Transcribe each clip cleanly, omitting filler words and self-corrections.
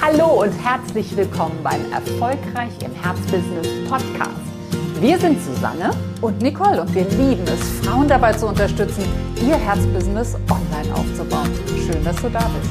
Hallo und herzlich willkommen beim Erfolgreich im Herzbusiness Podcast. Wir sind Susanne und Nicole und wir lieben es, Frauen dabei zu unterstützen, ihr Herzbusiness online aufzubauen. Schön, dass du da bist.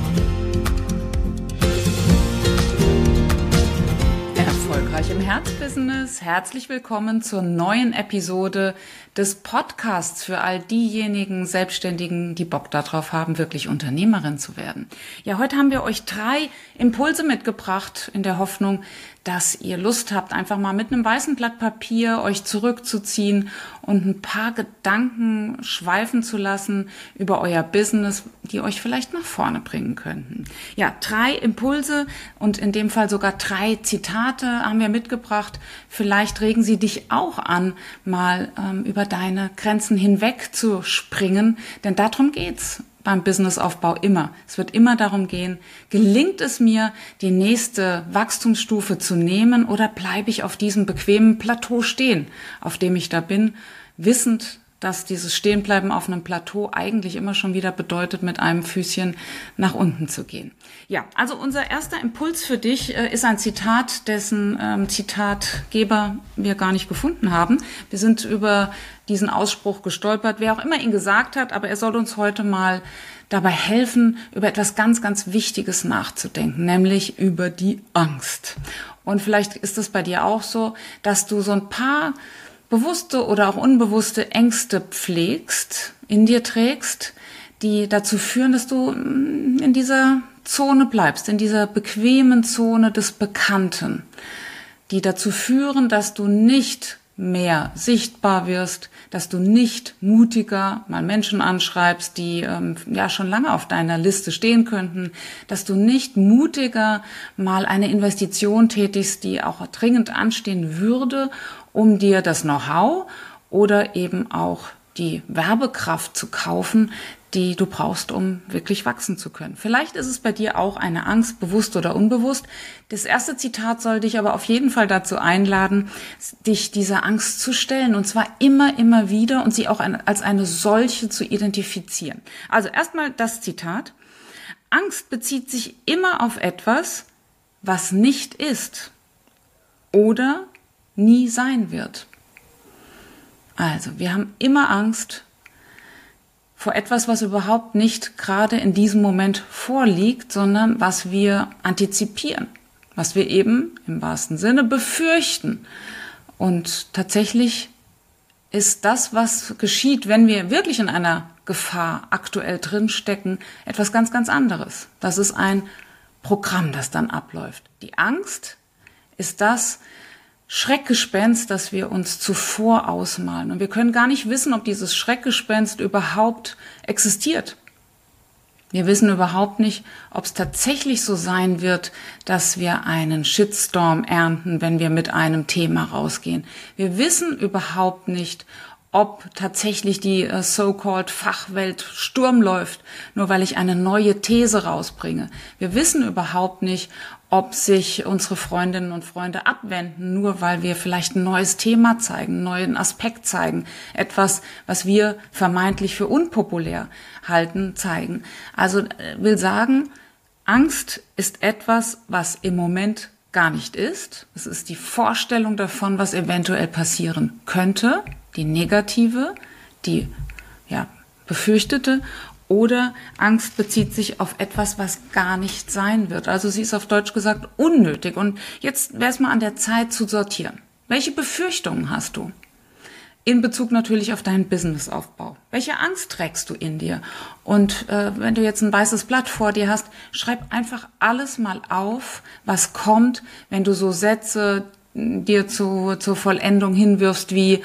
Erfolgreich im Herzbusiness. Herzlich willkommen zur neuen Episode des Podcasts für all diejenigen Selbstständigen, die Bock darauf haben, wirklich Unternehmerin zu werden. Ja, heute haben wir euch 3 Impulse mitgebracht in der Hoffnung, dass ihr Lust habt, einfach mal mit einem weißen Blatt Papier euch zurückzuziehen und ein paar Gedanken schweifen zu lassen über euer Business, die euch vielleicht nach vorne bringen könnten. Ja, 3 Impulse und in dem Fall sogar 3 Zitate haben wir mitgebracht. Vielleicht regen sie dich auch an, mal über deine Grenzen hinweg zu springen, denn darum geht's beim Businessaufbau immer. Es wird immer darum gehen, gelingt es mir, die nächste Wachstumsstufe zu nehmen oder bleibe ich auf diesem bequemen Plateau stehen, auf dem ich da bin, wissend, dass dieses Stehenbleiben auf einem Plateau eigentlich immer schon wieder bedeutet, mit einem Füßchen nach unten zu gehen. Ja, also unser erster Impuls für dich ist ein Zitat, dessen Zitatgeber wir gar nicht gefunden haben. Wir sind über diesen Ausspruch gestolpert, wer auch immer ihn gesagt hat, aber er soll uns heute mal dabei helfen, über etwas ganz, ganz Wichtiges nachzudenken, nämlich über die Angst. Und vielleicht ist es bei dir auch so, dass du so ein paar bewusste oder auch unbewusste Ängste pflegst, in dir trägst, die dazu führen, dass du in dieser Zone bleibst, in dieser bequemen Zone des Bekannten, die dazu führen, dass du nicht mehr sichtbar wirst, dass du nicht mutiger mal Menschen anschreibst, die schon lange auf deiner Liste stehen könnten, dass du nicht mutiger mal eine Investition tätigst, die auch dringend anstehen würde, um dir das Know-how oder eben auch die Werbekraft zu kaufen, die du brauchst, um wirklich wachsen zu können. Vielleicht ist es bei dir auch eine Angst, bewusst oder unbewusst. Das erste Zitat soll dich aber auf jeden Fall dazu einladen, dich dieser Angst zu stellen und zwar immer, immer wieder und sie auch als eine solche zu identifizieren. Also erstmal das Zitat. Angst bezieht sich immer auf etwas, was nicht ist oder nie sein wird. Also, wir haben immer Angst vor etwas, was überhaupt nicht gerade in diesem Moment vorliegt, sondern was wir antizipieren, was wir eben im wahrsten Sinne befürchten. Und tatsächlich ist das, was geschieht, wenn wir wirklich in einer Gefahr aktuell drinstecken, etwas ganz, ganz anderes. Das ist ein Programm, das dann abläuft. Die Angst ist das Schreckgespenst, das wir uns zuvor ausmalen. Und wir können gar nicht wissen, ob dieses Schreckgespenst überhaupt existiert. Wir wissen überhaupt nicht, ob es tatsächlich so sein wird, dass wir einen Shitstorm ernten, wenn wir mit einem Thema rausgehen. Wir wissen überhaupt nicht, ob tatsächlich die so-called Fachwelt Sturm läuft, nur weil ich eine neue These rausbringe. Wir wissen überhaupt nicht, ob sich unsere Freundinnen und Freunde abwenden, nur weil wir vielleicht ein neues Thema zeigen, einen neuen Aspekt zeigen, etwas, was wir vermeintlich für unpopulär halten, zeigen. Also will sagen, Angst ist etwas, was im Moment gar nicht ist. Es ist die Vorstellung davon, was eventuell passieren könnte, die negative, die befürchtete. Oder Angst bezieht sich auf etwas, was gar nicht sein wird. Also sie ist auf Deutsch gesagt unnötig. Und jetzt wäre es mal an der Zeit zu sortieren. Welche Befürchtungen hast du? In Bezug natürlich auf deinen Businessaufbau. Welche Angst trägst du in dir? Und wenn du jetzt ein weißes Blatt vor dir hast, schreib einfach alles mal auf, was kommt, wenn du so Sätze dir zur Vollendung hinwirfst wie: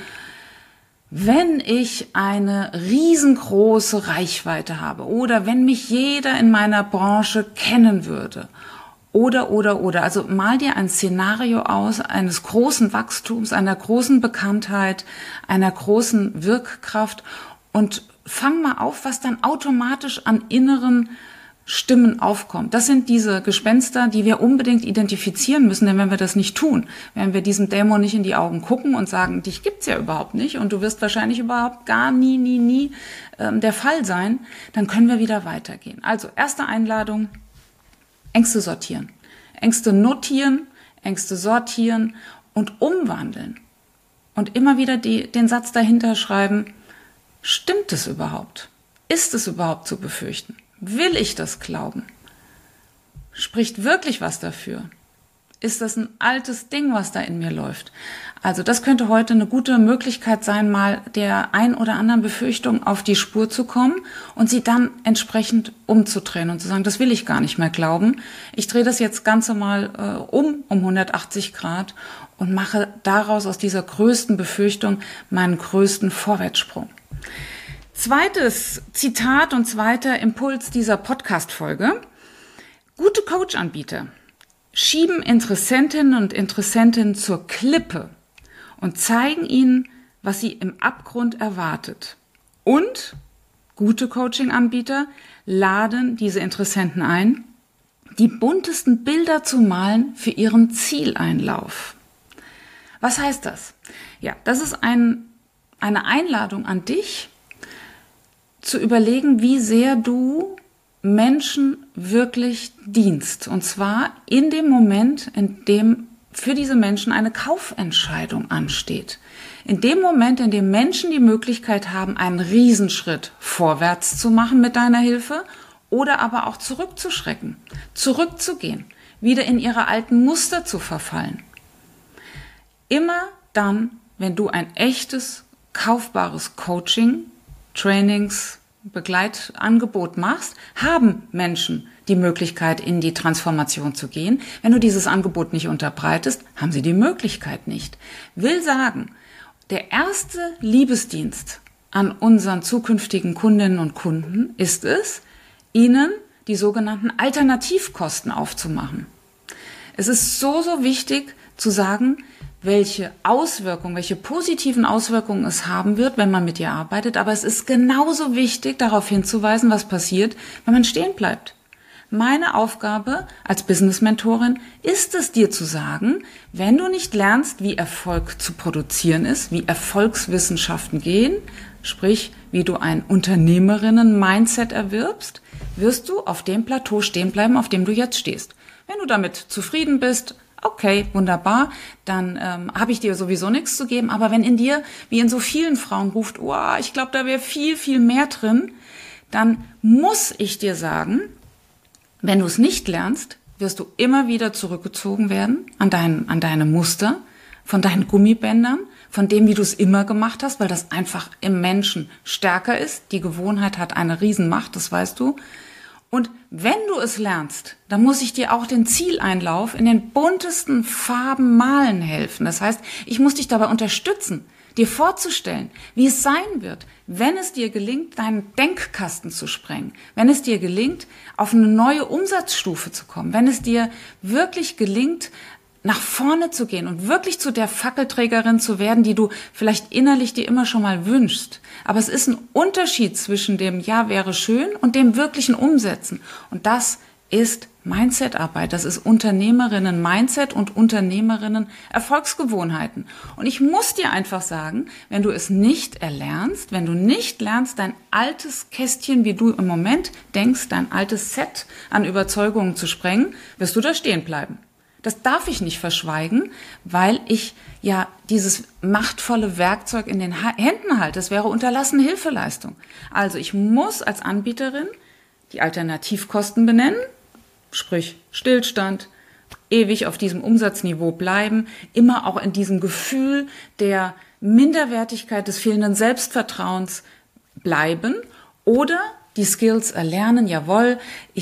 Wenn ich eine riesengroße Reichweite habe oder wenn mich jeder in meiner Branche kennen würde oder. Also mal dir ein Szenario aus eines großen Wachstums, einer großen Bekanntheit, einer großen Wirkkraft und fang mal auf, was dann automatisch an inneren Stimmen aufkommt. Das sind diese Gespenster, die wir unbedingt identifizieren müssen, denn wenn wir das nicht tun, wenn wir diesem Dämon nicht in die Augen gucken und sagen, dich gibt's ja überhaupt nicht und du wirst wahrscheinlich überhaupt gar nie der Fall sein, dann können wir wieder weitergehen. Also erste Einladung, Ängste sortieren. Ängste notieren, Ängste sortieren und umwandeln. Und immer wieder den Satz dahinter schreiben, stimmt es überhaupt? Ist es überhaupt zu befürchten? Will ich das glauben? Spricht wirklich was dafür? Ist das ein altes Ding, was da in mir läuft? Also das könnte heute eine gute Möglichkeit sein, mal der ein oder anderen Befürchtung auf die Spur zu kommen und sie dann entsprechend umzudrehen und zu sagen, das will ich gar nicht mehr glauben. Ich drehe das jetzt Ganze mal um 180 Grad und mache daraus aus dieser größten Befürchtung meinen größten Vorwärtssprung. Zweites Zitat und zweiter Impuls dieser Podcast-Folge. Gute Coach-Anbieter schieben Interessentinnen und Interessenten zur Klippe und zeigen ihnen, was sie im Abgrund erwartet. Und gute Coaching-Anbieter laden diese Interessenten ein, die buntesten Bilder zu malen für ihren Zieleinlauf. Was heißt das? Ja, das ist eine Einladung an dich, zu überlegen, wie sehr du Menschen wirklich dienst. Und zwar in dem Moment, in dem für diese Menschen eine Kaufentscheidung ansteht. In dem Moment, in dem Menschen die Möglichkeit haben, einen Riesenschritt vorwärts zu machen mit deiner Hilfe oder aber auch zurückzuschrecken, zurückzugehen, wieder in ihre alten Muster zu verfallen. Immer dann, wenn du ein echtes, kaufbares Coaching, Trainings, Begleitangebot machst, haben Menschen die Möglichkeit, in die Transformation zu gehen. Wenn du dieses Angebot nicht unterbreitest, haben sie die Möglichkeit nicht. Will sagen, der erste Liebesdienst an unseren zukünftigen Kundinnen und Kunden ist es, ihnen die sogenannten Alternativkosten aufzumachen. Es ist so wichtig zu sagen, welche Auswirkungen, welche positiven Auswirkungen es haben wird, wenn man mit dir arbeitet. Aber es ist genauso wichtig, darauf hinzuweisen, was passiert, wenn man stehen bleibt. Meine Aufgabe als Business-Mentorin ist es, dir zu sagen, wenn du nicht lernst, wie Erfolg zu produzieren ist, wie Erfolgswissenschaften gehen, sprich, wie du ein Unternehmerinnen-Mindset erwirbst, wirst du auf dem Plateau stehen bleiben, auf dem du jetzt stehst. Wenn du damit zufrieden bist, okay, wunderbar, dann habe ich dir sowieso nichts zu geben. Aber wenn in dir, wie in so vielen Frauen, ruft, ich glaube, da wäre viel, viel mehr drin, dann muss ich dir sagen, wenn du es nicht lernst, wirst du immer wieder zurückgezogen werden an deine Muster, von deinen Gummibändern, von dem, wie du es immer gemacht hast, weil das einfach im Menschen stärker ist. Die Gewohnheit hat eine Riesenmacht, das weißt du. Und wenn du es lernst, dann muss ich dir auch den Zieleinlauf in den buntesten Farben malen helfen. Das heißt, ich muss dich dabei unterstützen, dir vorzustellen, wie es sein wird, wenn es dir gelingt, deinen Denkkasten zu sprengen, wenn es dir gelingt, auf eine neue Umsatzstufe zu kommen, wenn es dir wirklich gelingt, nach vorne zu gehen und wirklich zu der Fackelträgerin zu werden, die du vielleicht innerlich dir immer schon mal wünschst. Aber es ist ein Unterschied zwischen dem Ja, wäre schön und dem wirklichen Umsetzen. Und das ist Mindset-Arbeit. Das ist Unternehmerinnen-Mindset und Unternehmerinnen-Erfolgsgewohnheiten. Und ich muss dir einfach sagen, wenn du es nicht erlernst, wenn du nicht lernst, dein altes Kästchen, wie du im Moment denkst, dein altes Set an Überzeugungen zu sprengen, wirst du da stehen bleiben. Das darf ich nicht verschweigen, weil ich ja dieses machtvolle Werkzeug in den Händen halte. Das wäre unterlassene Hilfeleistung. Also ich muss als Anbieterin die Alternativkosten benennen, sprich Stillstand, ewig auf diesem Umsatzniveau bleiben, immer auch in diesem Gefühl der Minderwertigkeit, des fehlenden Selbstvertrauens bleiben oder die Skills erlernen. Jawohl,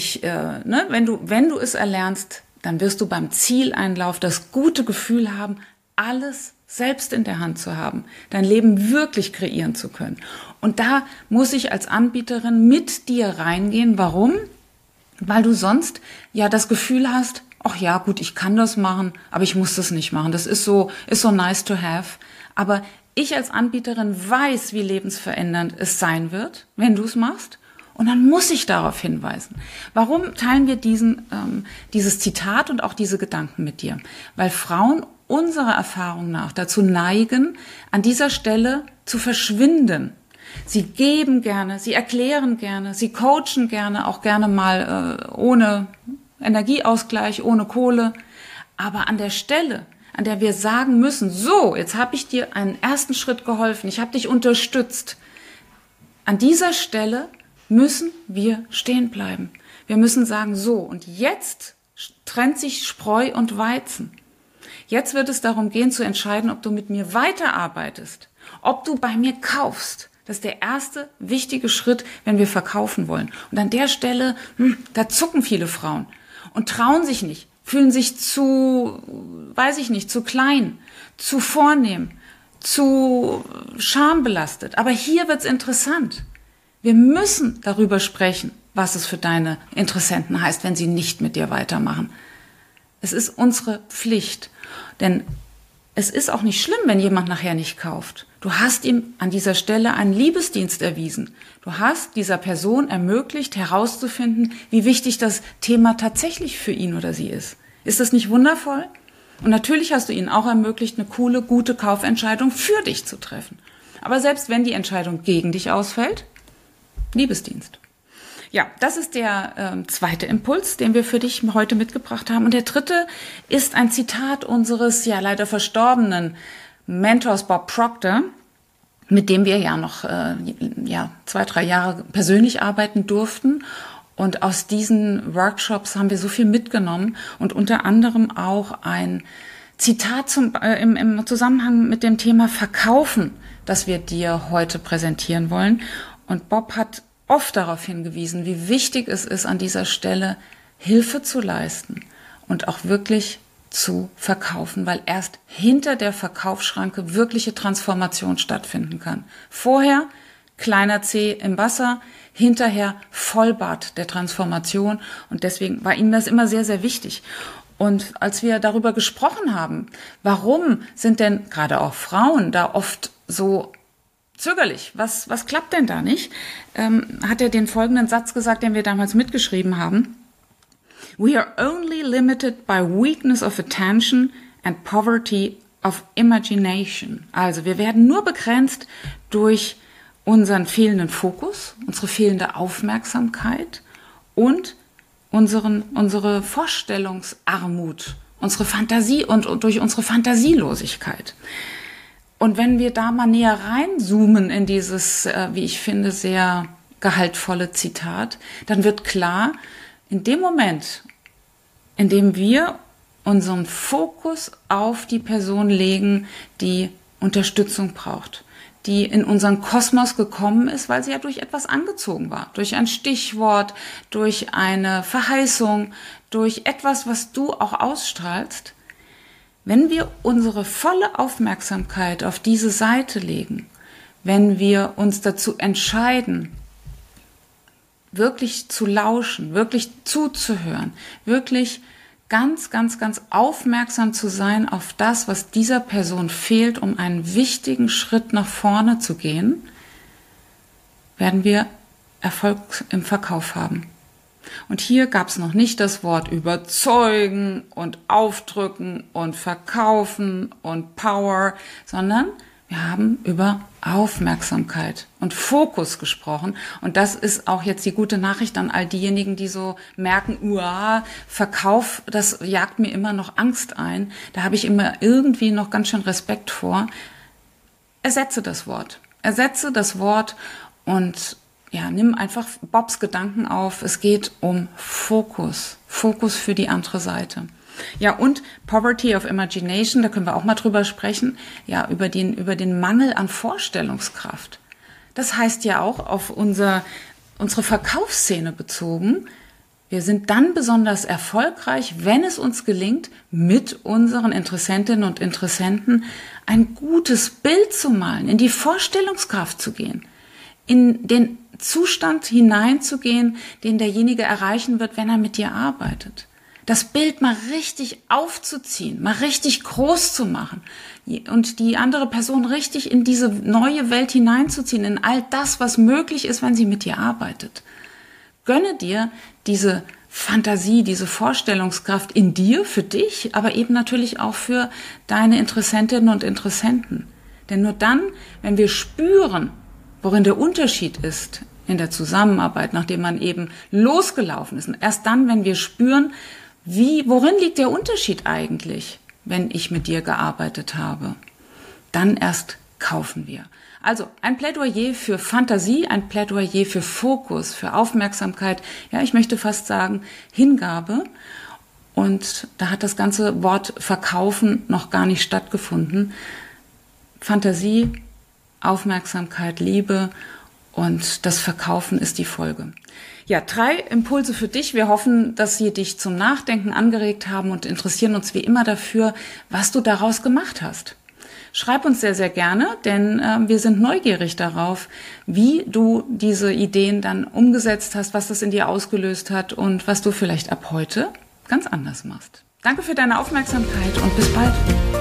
wenn du es erlernst, dann wirst du beim Zieleinlauf das gute Gefühl haben, alles selbst in der Hand zu haben, dein Leben wirklich kreieren zu können. Und da muss ich als Anbieterin mit dir reingehen. Warum? Weil du sonst ja das Gefühl hast, ach ja, gut, ich kann das machen, aber ich muss das nicht machen. Das ist so nice to have. Aber ich als Anbieterin weiß, wie lebensverändernd es sein wird, wenn du es machst. Und dann muss ich darauf hinweisen. Warum teilen wir dieses Zitat und auch diese Gedanken mit dir? Weil Frauen unserer Erfahrung nach dazu neigen, an dieser Stelle zu verschwinden. Sie geben gerne, sie erklären gerne, sie coachen gerne, auch gerne mal ohne Energieausgleich ohne Kohle. Aber an der Stelle, an der wir sagen müssen, so, jetzt habe ich dir einen ersten Schritt geholfen, ich habe dich unterstützt. An dieser Stelle müssen wir stehen bleiben. Wir müssen sagen, so, und jetzt trennt sich Spreu und Weizen. Jetzt wird es darum gehen, zu entscheiden, ob du mit mir weiterarbeitest, ob du bei mir kaufst. Das ist der erste wichtige Schritt, wenn wir verkaufen wollen. Und an der Stelle, da zucken viele Frauen und trauen sich nicht, fühlen sich zu klein, zu vornehm, zu schambelastet. Aber hier wird's interessant. Wir müssen darüber sprechen, was es für deine Interessenten heißt, wenn sie nicht mit dir weitermachen. Es ist unsere Pflicht, denn es ist auch nicht schlimm, wenn jemand nachher nicht kauft. Du hast ihm an dieser Stelle einen Liebesdienst erwiesen. Du hast dieser Person ermöglicht, herauszufinden, wie wichtig das Thema tatsächlich für ihn oder sie ist. Ist das nicht wundervoll? Und natürlich hast du ihnen auch ermöglicht, eine coole, gute Kaufentscheidung für dich zu treffen. Aber selbst wenn die Entscheidung gegen dich ausfällt, Liebesdienst. Ja, das ist der zweite Impuls, den wir für dich heute mitgebracht haben. Und der dritte ist ein Zitat unseres ja leider verstorbenen Mentors Bob Proctor, mit dem wir ja noch 2-3 Jahre persönlich arbeiten durften. Und aus diesen Workshops haben wir so viel mitgenommen und unter anderem auch ein Zitat im Zusammenhang mit dem Thema Verkaufen, das wir dir heute präsentieren wollen. Und Bob hat oft darauf hingewiesen, wie wichtig es ist, an dieser Stelle Hilfe zu leisten und auch wirklich zu verkaufen, weil erst hinter der Verkaufsschranke wirkliche Transformation stattfinden kann. Vorher kleiner Zeh im Wasser, hinterher Vollbad der Transformation, und deswegen war ihm das immer sehr, sehr wichtig. Und als wir darüber gesprochen haben, warum sind denn gerade auch Frauen da oft so zögerlich, was klappt denn da nicht, hat er den folgenden Satz gesagt, den wir damals mitgeschrieben haben. We are only limited by weakness of attention and poverty of imagination. Also wir werden nur begrenzt durch unseren fehlenden Fokus, unsere fehlende Aufmerksamkeit und unsere Vorstellungsarmut, unsere Fantasie und durch unsere Fantasielosigkeit. Und wenn wir da mal näher reinzoomen in dieses, wie ich finde, sehr gehaltvolle Zitat, dann wird klar, in dem Moment, in dem wir unseren Fokus auf die Person legen, die Unterstützung braucht, die in unseren Kosmos gekommen ist, weil sie ja durch etwas angezogen war, durch ein Stichwort, durch eine Verheißung, durch etwas, was du auch ausstrahlst. Wenn wir unsere volle Aufmerksamkeit auf diese Seite legen, wenn wir uns dazu entscheiden, wirklich zu lauschen, wirklich zuzuhören, wirklich ganz, ganz, ganz aufmerksam zu sein auf das, was dieser Person fehlt, um einen wichtigen Schritt nach vorne zu gehen, werden wir Erfolg im Verkauf haben. Und hier gab es noch nicht das Wort überzeugen und aufdrücken und verkaufen und Power, sondern wir haben über Aufmerksamkeit und Fokus gesprochen. Und das ist auch jetzt die gute Nachricht an all diejenigen, die so merken, Verkauf, das jagt mir immer noch Angst ein. Da habe ich immer irgendwie noch ganz schön Respekt vor. Ersetze das Wort und ja, nimm einfach Bobs Gedanken auf. Es geht um Fokus. Fokus für die andere Seite. Ja, und Poverty of Imagination, da können wir auch mal drüber sprechen, ja, über den Mangel an Vorstellungskraft. Das heißt ja auch auf unsere Verkaufsszene bezogen, wir sind dann besonders erfolgreich, wenn es uns gelingt, mit unseren Interessentinnen und Interessenten ein gutes Bild zu malen, in die Vorstellungskraft zu gehen, in den Zustand hineinzugehen, den derjenige erreichen wird, wenn er mit dir arbeitet. Das Bild mal richtig aufzuziehen, mal richtig groß zu machen und die andere Person richtig in diese neue Welt hineinzuziehen, in all das, was möglich ist, wenn sie mit dir arbeitet. Gönne dir diese Fantasie, diese Vorstellungskraft in dir, für dich, aber eben natürlich auch für deine Interessentinnen und Interessenten. Denn nur dann, wenn wir spüren, worin der Unterschied ist in der Zusammenarbeit, nachdem man eben losgelaufen ist. Und erst dann, wenn wir spüren, worin liegt der Unterschied eigentlich, wenn ich mit dir gearbeitet habe, dann erst kaufen wir. Also ein Plädoyer für Fantasie, ein Plädoyer für Fokus, für Aufmerksamkeit, ja, ich möchte fast sagen Hingabe. Und da hat das ganze Wort Verkaufen noch gar nicht stattgefunden. Fantasie, Aufmerksamkeit, Liebe und das Verkaufen ist die Folge. Ja, 3 Impulse für dich. Wir hoffen, dass sie dich zum Nachdenken angeregt haben und interessieren uns wie immer dafür, was du daraus gemacht hast. Schreib uns sehr, sehr gerne, denn wir sind neugierig darauf, wie du diese Ideen dann umgesetzt hast, was das in dir ausgelöst hat und was du vielleicht ab heute ganz anders machst. Danke für deine Aufmerksamkeit und bis bald.